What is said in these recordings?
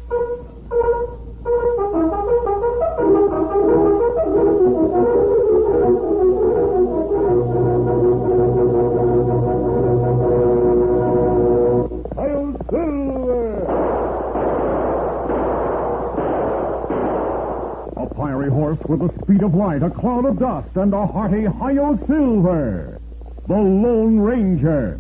With the speed of light, a cloud of dust, and a hearty Hi-Yo Silver, the Lone Ranger.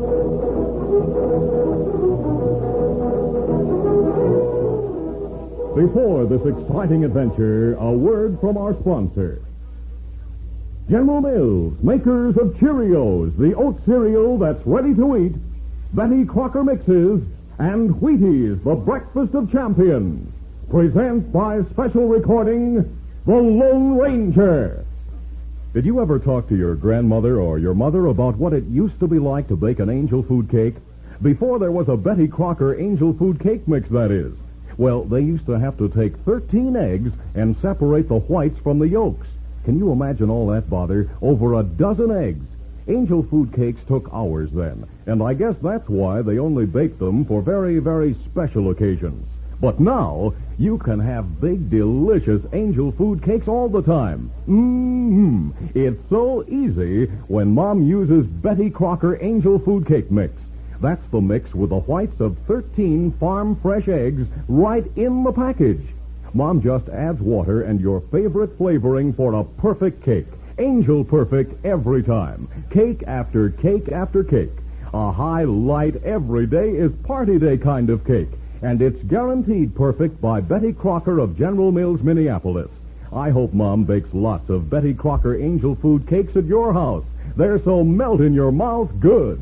Before this exciting adventure, a word from our sponsor. General Mills, makers of Cheerios, the oat cereal that's ready to eat, Betty Crocker Mixes, and Wheaties, the breakfast of champions, present by special recording, The Lone Ranger. Did you ever talk to your grandmother or your mother about what it used to be like to bake an angel food cake? Before there was a Betty Crocker angel food cake mix, that is. Well, they used to have to take 13 eggs and separate the whites from the yolks. Can you imagine all that bother? Over a dozen eggs. Angel food cakes took hours then, and I guess that's why they only baked them for very, very special occasions. But now, you can have big, delicious angel food cakes all the time. It's so easy when Mom uses Betty Crocker Angel Food Cake Mix. That's the mix with the whites of 13 farm-fresh eggs right in the package. Mom just adds water and your favorite flavoring for a perfect cake. Angel perfect every time. Cake after cake after cake. A high, light, every day is party day kind of cake. And it's guaranteed perfect by Betty Crocker of General Mills, Minneapolis. I hope Mom bakes lots of Betty Crocker Angel Food Cakes at your house. They're so melt in your mouth good.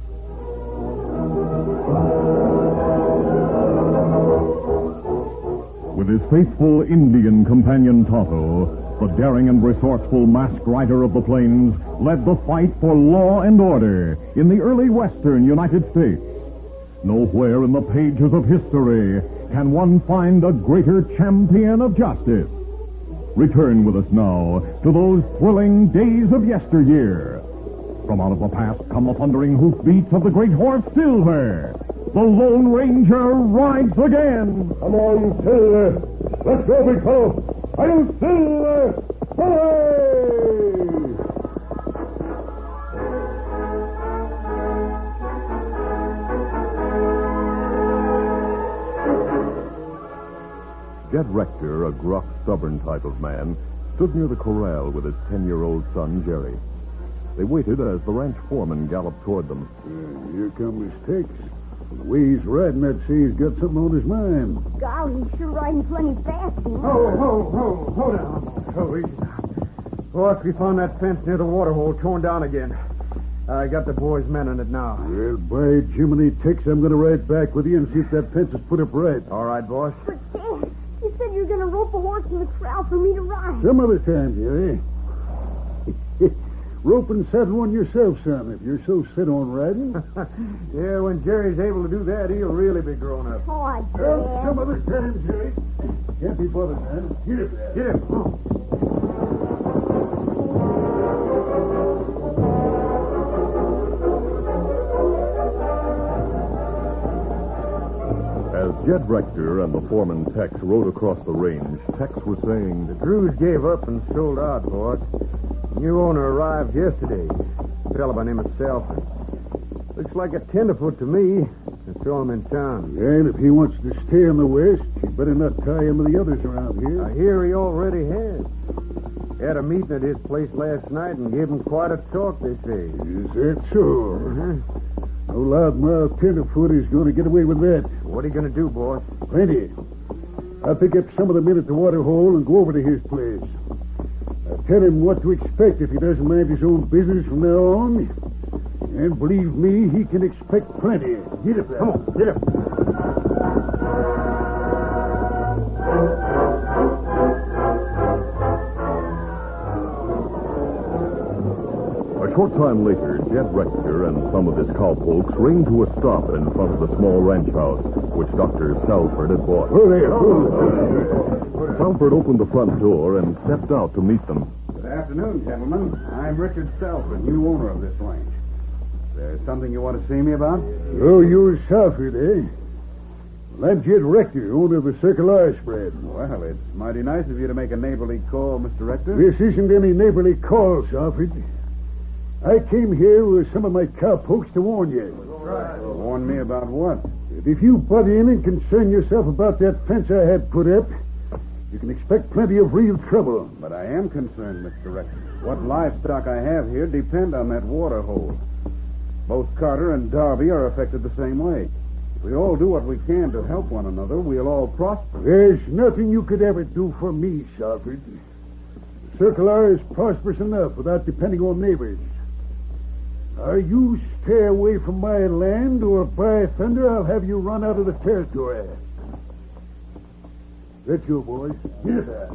With his faithful Indian companion Tonto, the daring and resourceful masked rider of the plains led the fight for law and order in the early western United States. Nowhere in the pages of history can one find a greater champion of justice. Return with us now to those thrilling days of yesteryear. From out of the past come the thundering hoofbeats of the great horse Silver. The Lone Ranger rides again. Come on, Silver. Let's go, big fellow. I'll Silver. Hooray! Jed Rector, a gruff, stubborn type of man, stood near the corral with his 10-year-old son, Jerry. They waited as the ranch foreman galloped toward them. Here come his Tex. The way he's riding, I'd say he's got something on his mind. Golly, he's sure riding plenty fast. Hold on. Oh, easy now. Boss, we found that fence near the water hole torn down again. I got the boys men on it now. Well, by Jiminy, Tex, I'm going to ride back with you and see if that fence is put up right. All right, boss. But, Ted, you said you were going to rope a horse in the corral for me to ride. Some other time, Jerry. Rope and saddle one yourself, son, if you're so set on riding. Yeah, when Jerry's able to do that, he'll really be grown up. Oh, I did. Well, some other time, Jerry. Can't be bothered, man. Get it there. Get him. Oh. As Jed Rector and the foreman Tex rode across the range, Tex was saying, The Drews gave up and sold out, boss. New owner arrived yesterday. A fellow by the name of Selford. Looks like a tenderfoot to me. I saw him in town. Yeah, and if he wants to stay in the West, you better not tie him to the others around here. I hear he already has. Had a meeting at his place last night and gave him quite a talk, they say. Is that so? No loudmouth tenderfoot is going to get away with that. What are you going to do, boss? Plenty. I'll pick up some of the men at the water hole and go over to his place. I'll tell him what to expect if he doesn't mind his own business from now on. And believe me, he can expect plenty. Get up there. Come on, get up. A short time later, Jed Rector and some of his cowpokes reined to a stop in front of the small ranch house, which Dr. Salford had bought. Oh, there. Salford opened the front door and stepped out to meet them. Good afternoon, gentlemen. I'm Richard Salford, new owner of this ranch. There's something you want to see me about? Oh, you're Salford, eh? I'm Jed Rector, owner of the Circle R spread. Well, it's mighty nice of you to make a neighborly call, Mr. Rector. This isn't any neighborly call, Salford. I came here with some of my cowpokes to warn you. Warn me about what? that if you butt in and concern yourself about that fence I had put up, you can expect plenty of real trouble. But I am concerned, Mr. Rector. What livestock I have here depend on that water hole. Both Carter and Darby are affected the same way. If we all do what we can to help one another, we'll all prosper. There's nothing you could ever do for me, Salford. Circle R is prosperous enough without depending on neighbors. Are you stay away from my land, or by thunder, I'll have you run out of the territory. That's you, boys. Get that.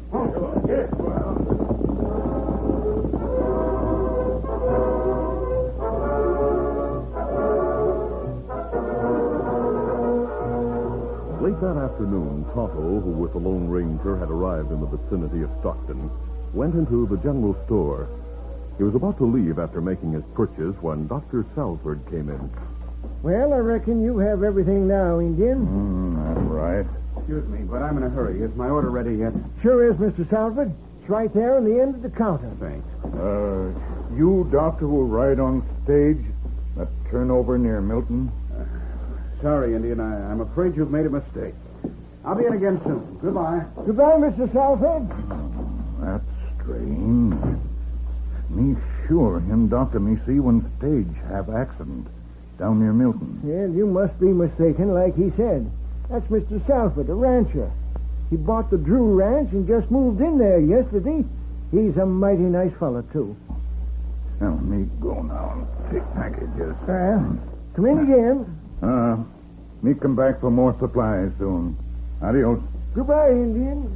Late that afternoon, Tonto, who with the Lone Ranger had arrived in the vicinity of Stockton, went into the general store. He was about to leave after making his purchase when Dr. Salford came in. Well, I reckon you have everything now, Indian. That's right. Excuse me, but I'm in a hurry. Is my order ready yet? Sure is, Mr. Salford. It's right there on the end of the counter. Thanks. You, Doctor, will ride on stage that turnover near Milton? Sorry, Indian. I'm afraid you've made a mistake. I'll be in again soon. Goodbye. Goodbye, Mr. Salford. That's strange. Me sure him doctor me see when stage have accident down near Milton. Well, you must be mistaken, like he said. That's Mr. Salford, a rancher. He bought the Drew Ranch and just moved in there yesterday. He's a mighty nice fella, too. Now, me go now and take packages. Come in again. Me come back for more supplies soon. Adios. Goodbye, Indian.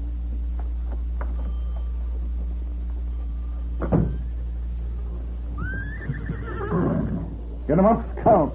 Get him up, Scout.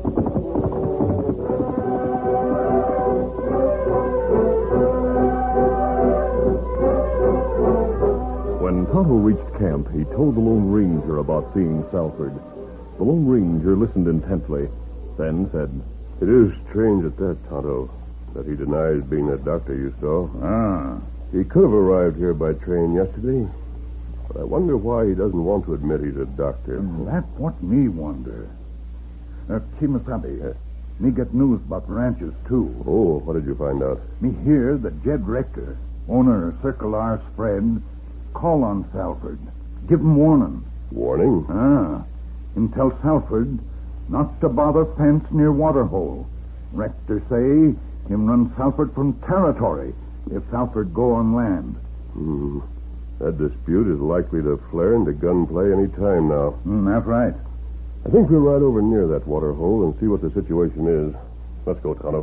When Tonto reached camp, he told the Lone Ranger about seeing Salford. The Lone Ranger listened intently, then said, "It is strange at that, Tonto, that he denies being a doctor you saw. He could have arrived here by train yesterday, but I wonder why he doesn't want to admit he's a doctor. That's what me wonder. Kimasabi, me get news about ranches, too. Oh, what did you find out? Me hear that Jed Rector, owner of Circle R's friend, call on Salford. Give him warning. Warning? And tell Salford not to bother fence near Waterhole. Rector say him run Salford from territory if Salford go on land. That dispute is likely to flare into gunplay any time now. That's right. I think we'll ride over near that water hole and see what the situation is. Let's go, Tonto.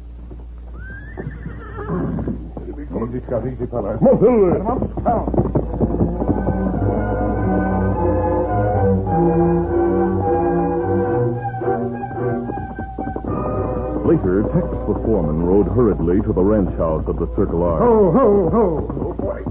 Easy, Scout, easy, fella. Come on, Silver. Later, Tex the foreman rode hurriedly to the ranch house of the Circle R. Ho, ho, ho. Oh, boy.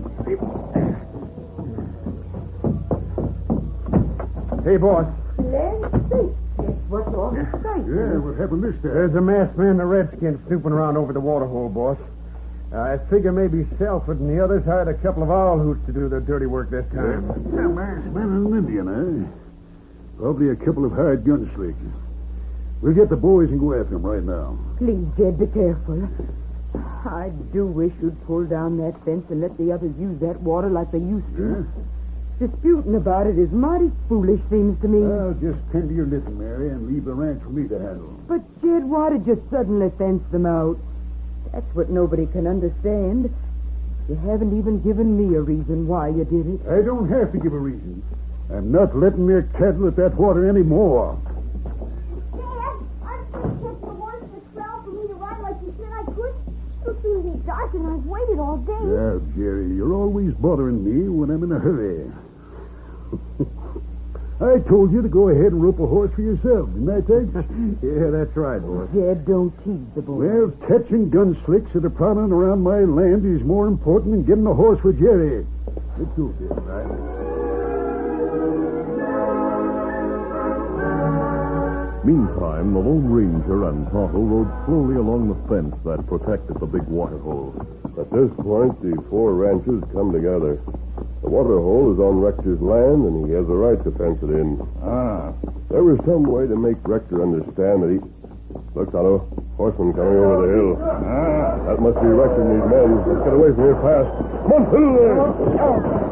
Hey, boss. What's all this sight? Yeah, what happened this time? There's a masked man and a redskin snooping around over the waterhole, boss. I figure maybe Salford and the others hired a couple of owl hoots to do their dirty work this time. A masked man and an Indian, eh? Probably a couple of hired gunslickers. We'll get the boys and go after them right now. Please, Jed, be careful. I do wish you'd pull down that fence and let the others use that water like they used to. Disputing about it is mighty foolish, seems to me. Well, just tend to your knitting, Mary, and leave the ranch for me to handle. But, Jed, why did you suddenly fence them out? That's what nobody can understand. You haven't even given me a reason why you did it. I don't have to give a reason. I'm not letting their cattle at that water anymore. Dad, I'm trying to catch the horse in the crowd for me to ride like you said I could. It'll soon be dark and I've waited all day. Yeah, Jerry, you're always bothering me when I'm in a hurry. I told you to go ahead and rope a horse for yourself, didn't I, Tex? Yeah, that's right, boss. Jed, don't tease the boy. Well, catching gunslicks that are prowling around my land is more important than getting a horse for Jerry. Let's go, Jerry. Right. Meantime, the Lone Ranger and Tonto rode slowly along the fence that protected the big water hole. At this point, the four ranches come together. The water hole is on Rector's land, and he has the right to fence it in. There was some way to make Rector understand that he... Look, Tonto, horseman coming over the hill. That must be Rector and his men. Let's get away from here fast. Come on, through there!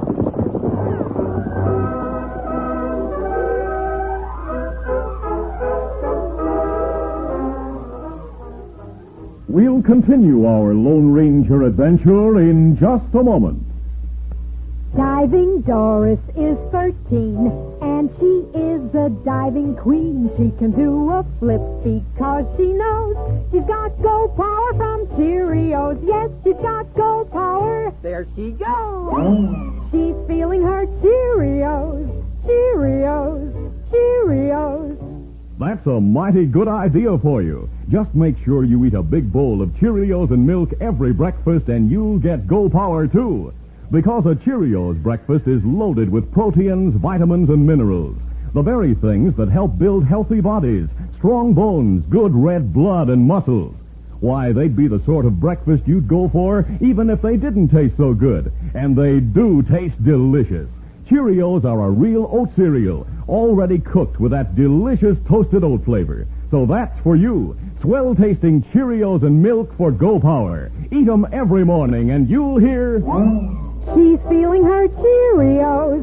We'll continue our Lone Ranger adventure in just a moment. Diving Doris is 13, and she is the diving queen. She can do a flip because she knows she's got gold power from Cheerios. Yes, she's got gold power. There she goes. She's feeling her Cheerios, Cheerios, Cheerios. That's a mighty good idea for you. Just make sure you eat a big bowl of Cheerios and milk every breakfast, and you'll get Go Power, too. Because a Cheerios breakfast is loaded with proteins, vitamins, and minerals. The very things that help build healthy bodies, strong bones, good red blood, and muscles. Why, they'd be the sort of breakfast you'd go for even if they didn't taste so good. And they do taste delicious. Cheerios are a real oat cereal, already cooked with that delicious toasted oat flavor. So that's for you. Swell-tasting Cheerios and milk for Go Power. Eat 'em every morning, and you'll hear... She's feeling her Cheerios.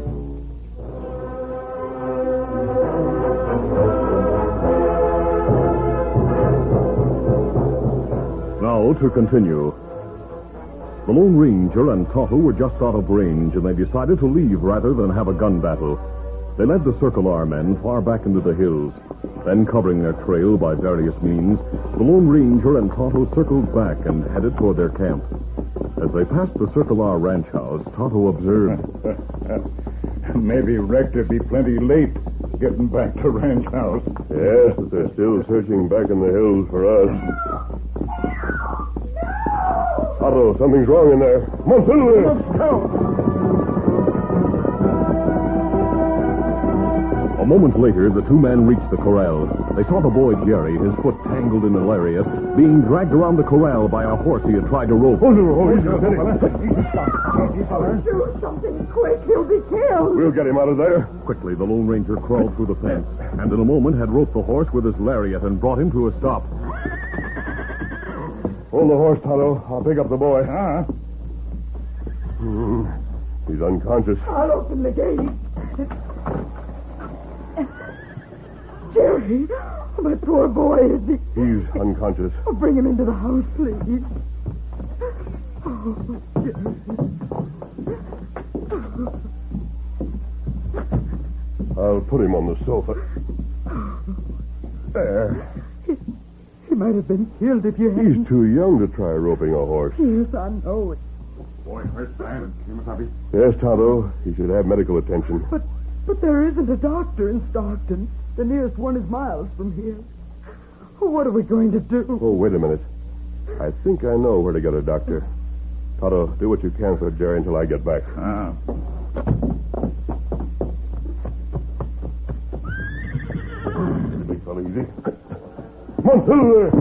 Now, to continue. The Lone Ranger and Tonto were just out of range, and they decided to leave rather than have a gun battle. They led the Circle R men far back into the hills. Then, covering their trail by various means, the Lone Ranger and Tonto circled back and headed toward their camp. As they passed the Circle R ranch house, Tonto observed... Maybe Rector be plenty late getting back to ranch house. Yes, but they're still searching back in the hills for us. Tonto, something's wrong in there. Come on, through there. Let's go. A moment later, the two men reached the corral. They saw the boy Jerry, his foot tangled in the lariat, being dragged around the corral by a horse he had tried to rope. Do something quick. He'll be killed. We'll get him out of there. Quickly, the Lone Ranger crawled through the fence, and in a moment had roped the horse with his lariat and brought him to a stop. Hold the horse, Tonto. I'll pick up the boy. He's unconscious. I'll open the gate. Jerry, my poor boy, is he... He's unconscious. Oh, bring him into the house, please. Oh, Jerry. I'll put him on the sofa. There. He might have been killed if you hadn't... He's too young to try roping a horse. Yes, I know it. Boy, where's Stan? Yes, Tonto. He should have medical attention. But there isn't a doctor in Stockton. The nearest one is miles from here. What are we going to do? Oh, wait a minute. I think I know where to get a doctor. Tonto, do what you can for Jerry until I get back. Big fella, easy. Come on, through there.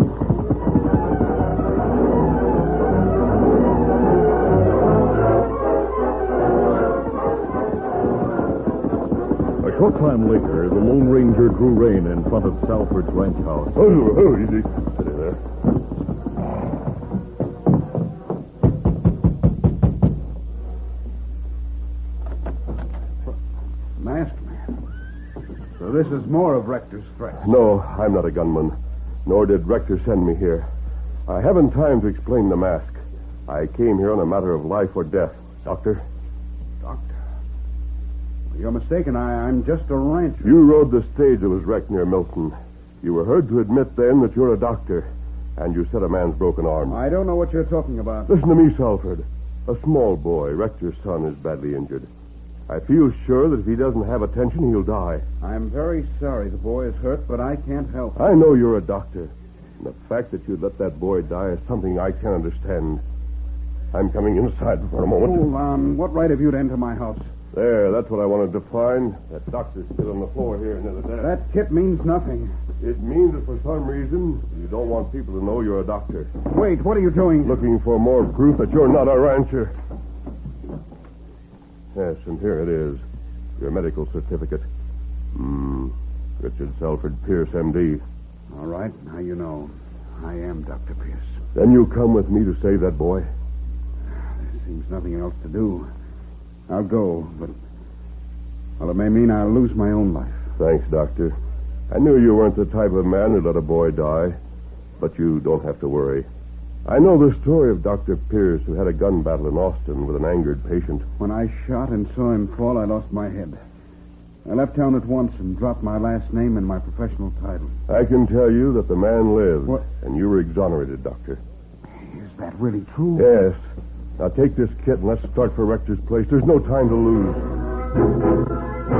A short time later, the Lone Ranger drew rein in front of Salford's ranch house. Oh, easy. Sit in there. Masked man. So this is more of Rector's threat. No, I'm not a gunman. Nor did Rector send me here. I haven't time to explain the mask. I came here on a matter of life or death. Doctor? Doctor? You're mistaken. I'm just a rancher. You rode the stage that was wrecked near Milton. You were heard to admit then that you're a doctor, and you set a man's broken arm. I don't know what you're talking about. Listen to me, Salford. A small boy, Rector's son, is badly injured. I feel sure that if he doesn't have attention, he'll die. I'm very sorry the boy is hurt, but I can't help it. I know you're a doctor. And the fact that you'd let that boy die is something I can't understand. I'm coming inside for a moment. Hold on. What right have you to enter my house? There, that's what I wanted to find. That doctor's still on the floor here near the desk. That kit means nothing. It means that for some reason, you don't want people to know you're a doctor. Wait, what are you doing? Looking for more proof that you're not a rancher. Yes, and here it is. Your medical certificate. Richard Selford Pierce, M.D. All right, now you know. I am Dr. Pierce. Then you come with me to save that boy? There seems nothing else to do. I'll go, but... well, it may mean I'll lose my own life. Thanks, Doctor. I knew you weren't the type of man who'd let a boy die. But you don't have to worry. I know the story of Dr. Pierce, who had a gun battle in Austin with an angered patient. When I shot and saw him fall, I lost my head. I left town at once and dropped my last name and my professional title. I can tell you that the man lived. What? And you were exonerated, Doctor. Is that really true? Yes. Now take this kit and let's start for Rector's place. There's no time to lose.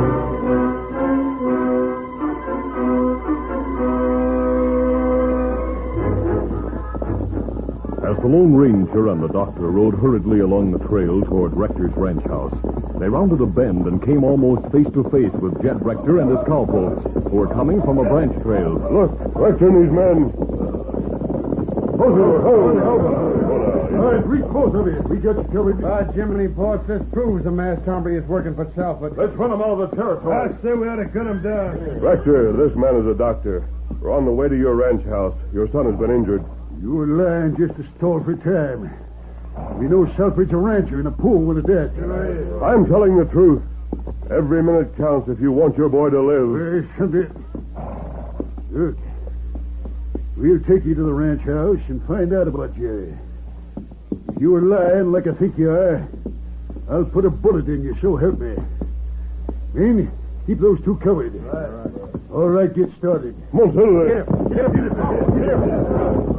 As the Lone Ranger and the doctor rode hurriedly along the trail toward Rector's ranch house, they rounded a bend and came almost face to face with Jed Rector and his cowpokes, who were coming from a branch trail. Look, Rector and these men. Hold All right, reach both of you. We got you covered. Jiminy Boss, this proves the masked hombre is working for Selford. Let's run him out of the territory. I say we ought to gun him down. Rector, this man is a doctor. We're on the way to your ranch house. Your son has been injured. You were lying just to stall for time. We know Selfridge's a rancher in a pool with a dead. I'm telling the truth. Every minute counts if you want your boy to live. Look, we'll take you to the ranch house and find out about you. If you were lying like I think you are, I'll put a bullet in you, so help me. Men, keep those two covered. All right, get started. Come on, Silver. Get him.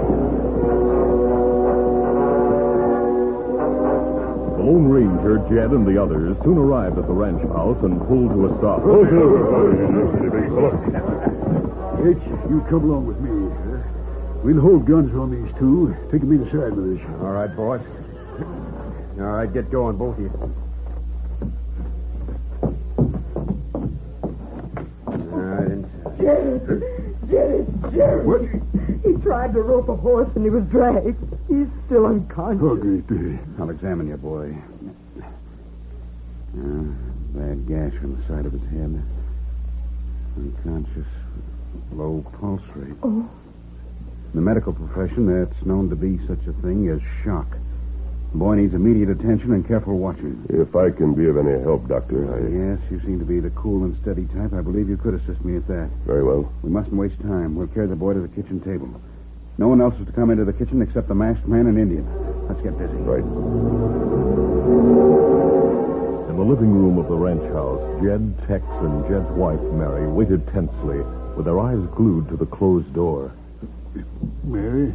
The Lone Ranger, Jed, and the others soon arrived at the ranch house and pulled to a stop. Hitch, you come along with me. We'll hold guns on these two. Take them inside with us. All right, boss. All right, get going, both of you. All right, inside. Jerry. What? He tried to rope a horse and he was dragged. He's still unconscious. Oh, great day. I'll examine you, boy. Bad gash on the side of his head. Unconscious. Low pulse rate. Oh. In the medical profession, that's known to be such a thing as shock. The boy needs immediate attention and careful watching. If I can be of any help, Doctor, Yes, you seem to be the cool and steady type. I believe you could assist me at that. Very well. We mustn't waste time. We'll carry the boy to the kitchen table. No one else is to come into the kitchen except the masked man and Indian. Let's get busy. Right. In the living room of the ranch house, Jed, Tex, and Jed's wife, Mary, waited tensely, with their eyes glued to the closed door. Mary,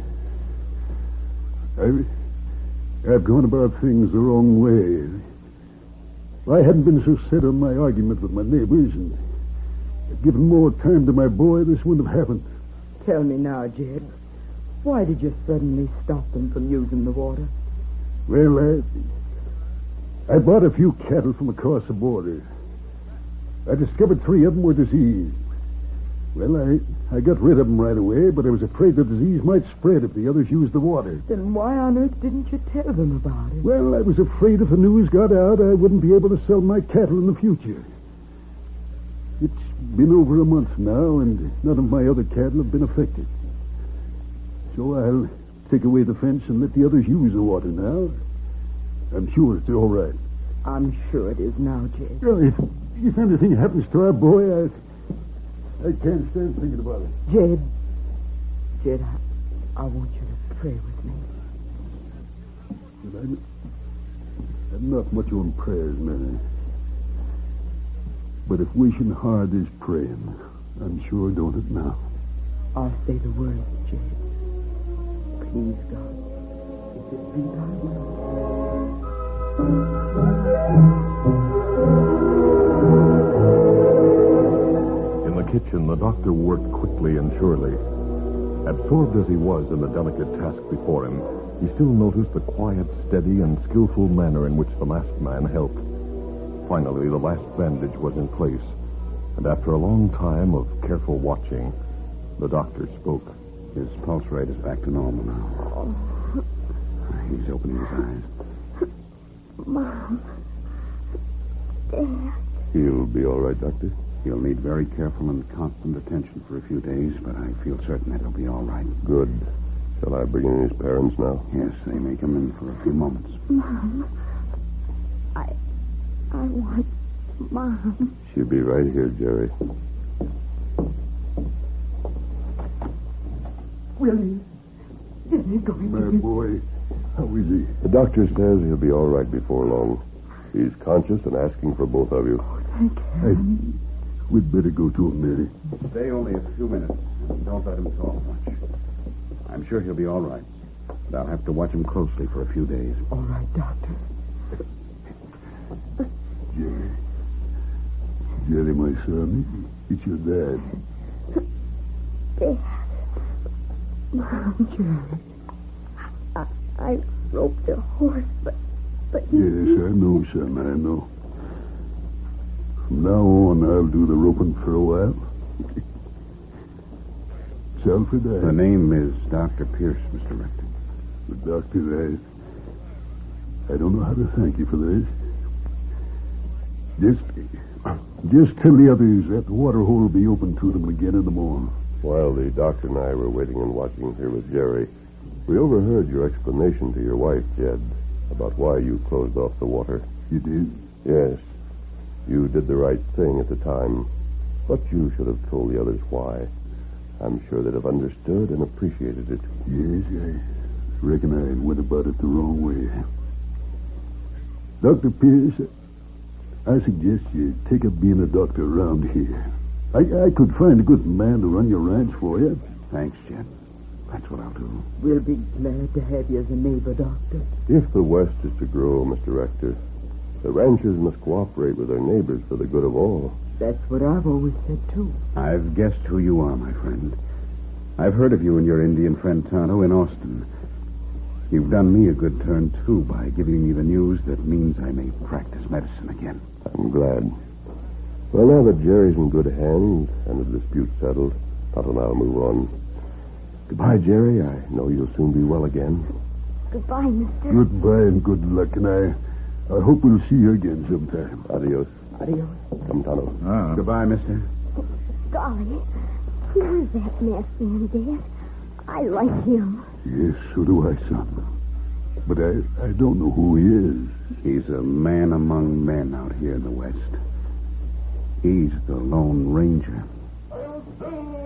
I've gone about things the wrong way. If I hadn't been so set on my argument with my neighbors and had given more time to my boy, this wouldn't have happened. Tell me now, Jed. Why did you suddenly stop them from using the water? Well, I bought a few cattle from across the border. I discovered 3 of them were diseased. Well, I got rid of them right away, but I was afraid the disease might spread if the others used the water. Then why on earth didn't you tell them about it? Well, I was afraid if the news got out, I wouldn't be able to sell my cattle in the future. It's been over a month now, and none of my other cattle have been affected. So I'll take away the fence and let the others use the water now. I'm sure it's all right. I'm sure it is now, Jed. Well, if anything happens to our boy, I can't stand thinking about it. Jed, I want you to pray with me. But I'm not much on prayers, Mary. But if wishing hard is praying, I'm sure doing it now. I'll say the words, Jed. Please, God, if it be thy will. In the kitchen, the doctor worked quickly and surely. Absorbed as he was in the delicate task before him, he still noticed the quiet, steady, and skillful manner in which the masked man helped. Finally, the last bandage was in place, and after a long time of careful watching, the doctor spoke. His pulse rate is back to normal now. He's opening his eyes. Mom. Dad. He'll be all right, Doctor? He'll need very careful and constant attention for a few days, but I feel certain that he'll be all right. Good. Shall I bring in his parents now? Yes, they may come in for a few moments. Mom. I want Mom. She'll be right here, Jerry. Willie, is he going My to be... boy, how is he? The doctor says he'll be all right before long. He's conscious and asking for both of you. Thank heaven. We'd better go to him, Mary. Stay only a few minutes. Don't let him talk much. I'm sure he'll be all right, but I'll have to watch him closely for a few days. All right, Doctor. Jerry, my son, it's your dad. Dad. Mom. Jerry. I roped a horse, but he... Yes, I know, son, I know. From now on, I'll do the roping for a while. Salford, The name is Dr. Pierce, Mr. Rector. The doctor, I don't know how to thank you for this. Just tell the others that the water hole will be open to them again in the morning. While the doctor and I were waiting and watching here with Jerry, we overheard your explanation to your wife, Jed, about why you closed off the water. You did? Yes. You did the right thing at the time, but you should have told the others why. I'm sure they'd have understood and appreciated it. Yes, I reckon I went about it the wrong way. Dr. Pierce, I suggest you take up being a doctor around here. I could find a good man to run your ranch for you. Thanks, Jed. That's what I'll do. We'll be glad to have you as a neighbor, Doctor. If the West is to grow, Mr. Rector, the ranchers must cooperate with their neighbors for the good of all. That's what I've always said, too. I've guessed who you are, my friend. I've heard of you and your Indian friend Tonto in Austin. You've done me a good turn, too, by giving me the news that means I may practice medicine again. I'm glad. Well, now that Jerry's in good hands and the dispute's settled, Tonto and I'll move on. Goodbye, Jerry. I know you'll soon be well again. Goodbye, mister. Goodbye and good luck, and I hope we'll see you again sometime. Adios. Adios. Come, Tonto. Goodbye, mister. Golly, who's that masked man, Dad? I like him. Yes, so do I, son. But I don't know who he is. He's a man among men out here in the West. He's the Lone Ranger.